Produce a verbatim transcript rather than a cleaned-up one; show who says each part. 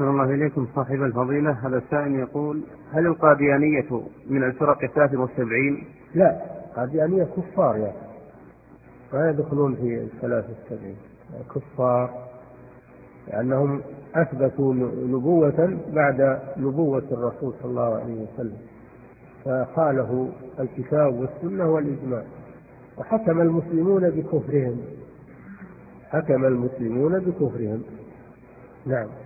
Speaker 1: أحسن الله إليكم صاحب الفضيلة. هذا سائل يقول: هل القاديانية من الفرق الثلاث والسبعين؟
Speaker 2: لا، القاديانية كفار يعني، ما يدخلون في الثلاث والسبعين، كفار لأنهم أثبتوا نبوة بعد نبوة الرسول صلى الله عليه وسلم، فخالفوا الكتاب والسنة والإجماع، وحكم المسلمون بكفرهم حكم المسلمون بكفرهم. نعم.